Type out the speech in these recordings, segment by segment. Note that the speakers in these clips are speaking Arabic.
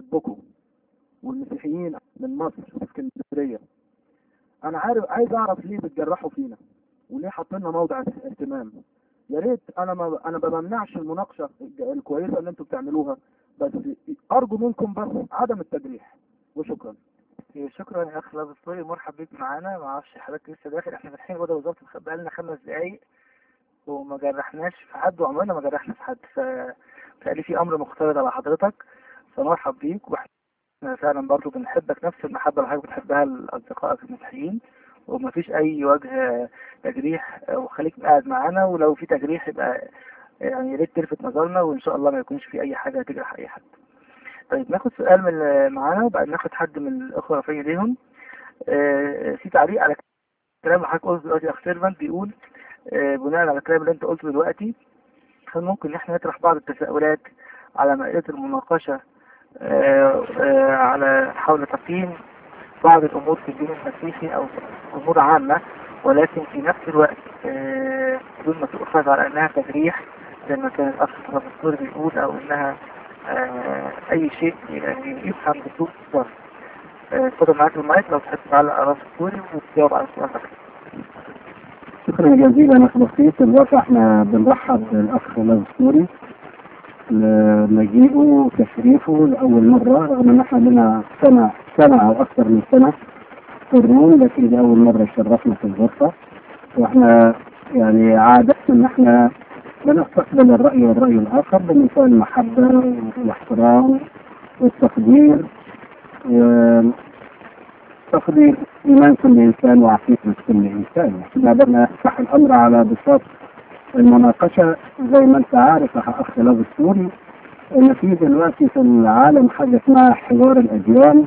بحبكم والمسيحيين من مصر في اسكندريه. انا عايز اعرف ليه بتجرحوا فينا وليه حاطيننا موضع اهتمام. يا ريت انا ما بمنعش المناقشه الكويسه اللي انتم بتعملوها، بس ارجو منكم بس عدم التجريح، وشكرا. شكرا يا اخ لاب ستوري، مرحب بيك معانا. ما اعرفش حضرتك لسه داخل، احنا فاتحين اوضه وزاره بقالنا 5 دقايق وما جرحناش في حد وعمرنا ما جرحنا في حد، فقال في امر مختلط على حضرتك، فمرحب بيك. واحنا فعلا برضو بنحبك نفس المحبه اللي حضرتك بتحبها لاصدقائك المسيحيين، ومفيش اي وجه تجريح، وخليك قاعد معانا، ولو في تجريح يبقى يعني يا ريت تلفت نظرنا، وان شاء الله ما يكونش في اي حاجه تجرح اي حد. طيب ناخد سؤال من اللي معانا وبعد ناخد حد من الاخوه رافعين ايديهم. في تعليق على الكلام اللي حضرتك قلته دلوقتي يا اخ سيرفنت، بيقول بناء على الكلام اللي انت قلته دلوقتي، هل ممكن ان احنا نطرح بعض التساؤلات على مائدة المناقشة على حول تقييم بعض الامور في الدين المسيحي او امور عامة، ولكن في نفس الوقت بدون ما تؤخذ على انها تجريح زي ما كان الاخ الدكتور بيقول، او انها اي شيء يعني يفهم بسوء ظن. اتفضل معاك المايك لو تحب تعلق على راس الدكتور وتجاوب على السؤال ده. شكرا جزيلا اخ بسيط. الواقع احنا بنرحب بالاخ الاسطوري لمجيئه وتشريفه لاول مره، رغم ان احنا لنا سنه او اكثر من سنه في الروم، لكن دي اول مره شرفنا في الغرفه. واحنا يعني عاده ان احنا بنستقبل الراي والراي الاخر بمنتهى المحبه والاحترام والتقدير، تقدير إيمان كل إنسان وعقيدة كل إنسان. احنا بدنا نفتح الأمر على بساط المناقشة. زي ما أنت عارف يا أخ لاب السوري إن في دلوقتي في العالم حاجة اسمها حوار الأديان،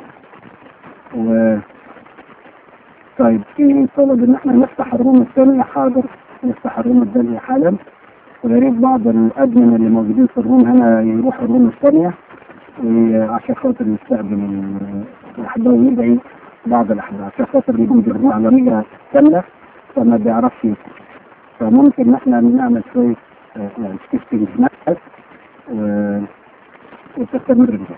طيب في طلب إن احنا نفتح الروم الثانية. حاضر، نفتح الروم الثانية حالا، ويا ريت بعض الأدمن اللي موجودين في الروم هنا يروحوا الروم الثانية عشان خاطر نستقبل الأحباب ويدعي بعض الأحداث، عشان خاطر يكون بالروح عملية كاملة فما بيعرفش يسكت. فممكن نحن نعمل شوية يعني سكيبتنج نفس وتستمر بها.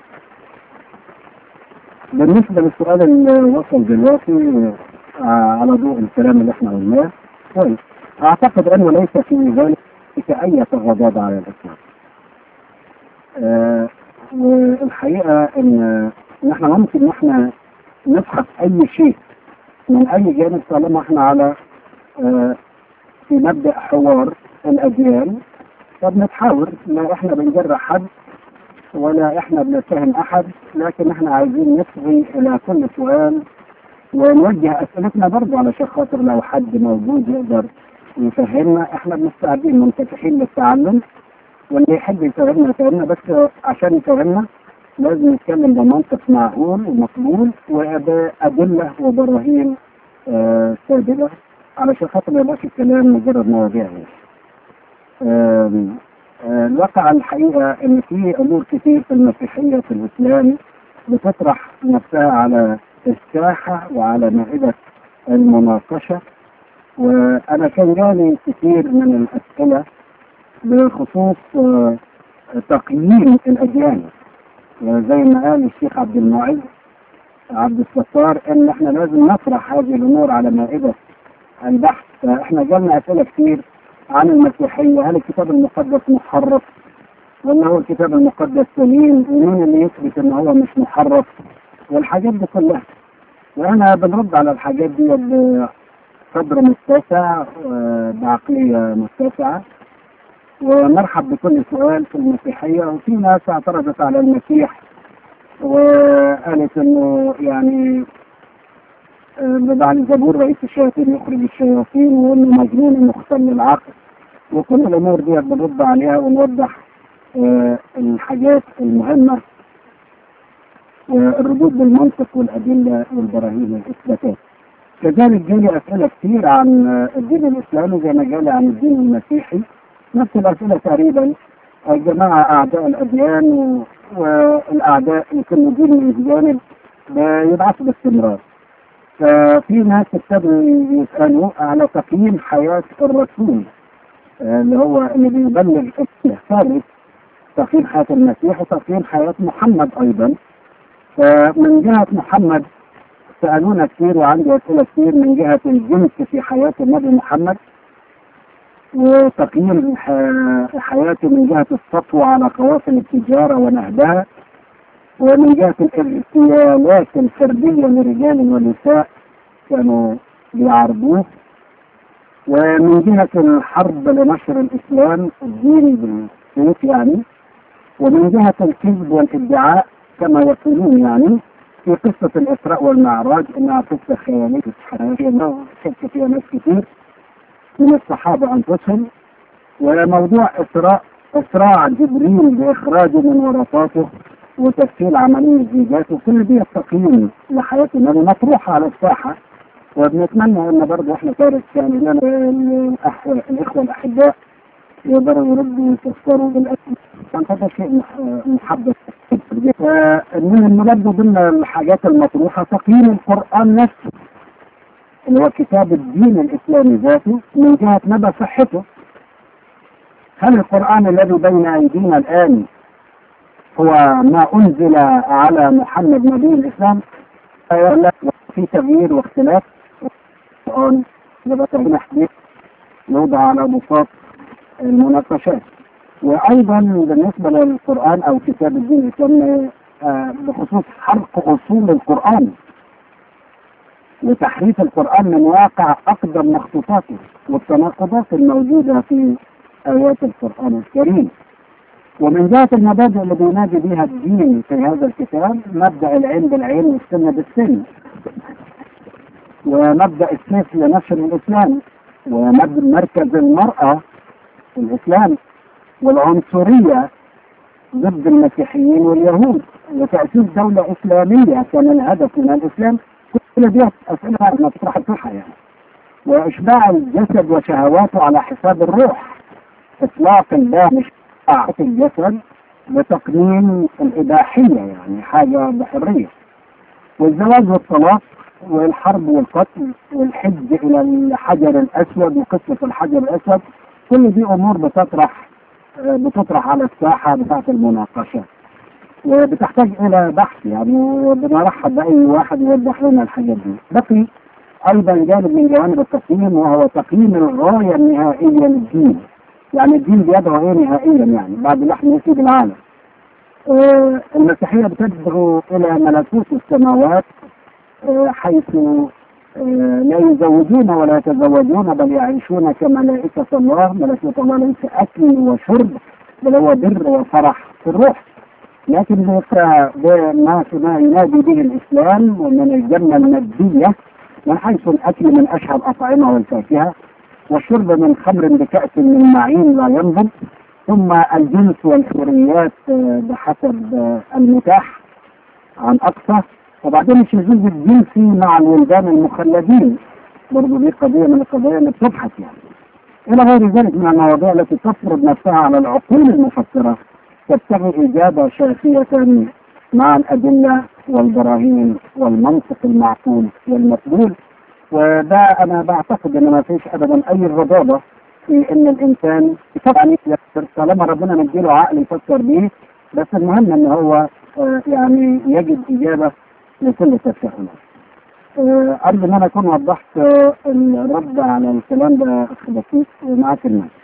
بالنسبة للسؤال اللي وصل دلوقتي على ضوء الكلام اللي احنا قلناه، كويس. أعتقد أنه ليس في ذلك أي تغاضي على الإسلام. والحقيقة إن نحن ممكن نحن نفحص أي شيء من أي جانب طالما احنا على في مبدأ حوار الأديان، فبنتحاور. لا احنا بنجرح حد ولا احنا بنتهم أحد، لكن احنا عايزين نصغي إلى كل سؤال ونوجه أسئلتنا برضه علشان خاطر لو حد موجود يقدر يفهمنا. احنا بنستعدين منفتحين للتعلم، واللي يحب يفهمنا بس عشان يفهمنا لازم نتكلم بمنطق معقول ومقبول وبأدلة وبراهين سابقة، علشان خاطر ما يبقاش الكلام مجرد مواضيع. الواقع الحقيقة إن في أمور كتير في المسيحية في الإسلام بتطرح نفسها على الساحة وعلى مائدة المناقشة، وأنا كان جاني كثير من الأسئلة بخصوص تقييم الأديان. زي ما قال الشيخ عبد المعز عبد الستار ان احنا لازم نطرح هذه الامور على مائدة البحث. فاحنا جالنا اسئله كتير عن المسيحيه، هل الكتاب المقدس محرف ولا هو الكتاب المقدس سليم، ومين اللي يثبت ان هو مش محرف، والحاجات دي كلها. وانا بنرد على الحاجات دي بقدر متسع بعقليه متسعه، ونرحب بكل سؤال في المسيحية. وفي ناس اعترضت على المسيح وقالت انه يعني بدع الزبور رئيس الشياطين يخرج الشياطين، وانه مجنون مختل العقل، وكل الامور دي بنرد عليها ونوضح الحاجات المهمة والردود بالمنطق والادلة والبراهين والاثباتات. كذلك جالي اسئلة كتير عن الدين الاسلامي زي ما جالي عن الدين المسيحي، نفس الأسئلة تقريبا. الجماعة أعداء الأديان والأعداء يمكن يجيب من الجانب يبعثوا باستمرار. ففي ناس ابتدوا يسألوا على تقييم حياة الرسول اللي هو اللي بيبلغ الثالث، تقييم حياة المسيح وتقييم حياة محمد أيضا. فمن جهة محمد سألونا كثير وعندي أسئلة كثير من جهة الجنس في حياة النبي محمد، وتقييم حياته من جهة السطو على قوافل التجارة ونهبها، ومن جهة الاغتيالات الفردية لرجال ونساء كانوا بيعرضوه، ومن جهة الحرب لنشر الإسلام الديني بالسيف يعني، ومن جهة الكذب والادعاء كما يقولون يعني في قصة الإسراء والمعراج إنها قصة خيالية شك فيها ناس كتير من الصحابة أنفسهم. وموضوع إسراع جبريل بإخراجه من ورطاته وتسهيل عملية زيجاته، كل دي التقييم لحياة النبي مطروحة على الساحة، وبنتمنى ان برضه احنا كارث يعني لنا الاخوه الاحباء يقدروا يردوا ويفسروا بالاكل، كان هذا شيء محبب. من برضه ضمن الحاجات المطروحه تقييم القران نفسه اللي هو كتاب الدين الاسلامي ذاته من جهه مدى صحته. هل القران الذي بين ايدينا الان هو ما انزل على محمد نبي الاسلام؟ في تغيير واختلاف. القرآن ربنا يحدث يوضع على بساط المناقشات. وأيضا بالنسبة للقرآن أو كتاب الدين الإسلامي بخصوص حرق أصول القرآن وتحريف القرآن من واقع أقدم مخطوطاته والتناقضات الموجودة في آيات القرآن الكريم. ومن جهة المبادئ اللي بينادي بها الدين في هذا الكتاب مبدأ العين بالعين والسن بالسن، ومبدأ السيف لنشر الإسلام، ومبدأ مركز المرأة في الإسلام، والعنصرية ضد المسيحيين واليهود، وتأسيس دولة إسلامية كان الهدف من الإسلام. كل دي أسئلة مطرح الصحة يعني. وإشباع الجسد وشهواته على حساب الروح، إطلاق الله مش الجسد لتقنين الإباحية يعني حاجة بحرية، والزواج والطلاق والحرب والقتل والحج إلى الحجر الأسود وقصة الحجر الأسود، كل دي أمور بتطرح على الساحة بتاعت المناقشة وبتحتاج إلى بحث يعني، وبنرحب بأي واحد يوضح لنا الحاجات دي. بقي أيضا جانب من جوانب التقييم وهو تقييم الغاية النهائية للدين، يعني الدين بيدعو ايه نهائيا يعني بعد لحم يسيب العالم. المسيحية بتدعو إلى ملكوت السماوات حيث لا يزوجون ولا يتزوجون بل يعيشون كملائكة الله. ملكوت الله ليس أكل وشرب بل هو بر وفرح في الروح، لكن ما ينادي به الإسلام ومن الجنة المادية من حيث الأكل من أشهى الأطعمة والفاكهة، والشرب من خمر بكأس من معين لا ينضب، ثم الجنس والحريات بحسب المتاح عن أقصى، وبعدين الشذوذ الجنسي مع الولدان المخلدين، برضو دي قضية من القضايا اللي بتبحث يعني، إلى غير ذلك من المواضيع التي تفرض نفسها على العقول المفكرة تبتغي إجابة شافية مع الأدلة والبراهين والمنطق المعقول والمقبول. وده أنا بعتقد إن ما فيش أبدا أي رضابة في إن الإنسان طبعا يفكر طالما ربنا مديله عقل يفكر بيه، بس المهم إن هو يعني يجد إجابة لكل تساؤلات. أرجو إن أنا أكون وضحت الرد على الكلام ده أخ بسيط ومعاك الناس.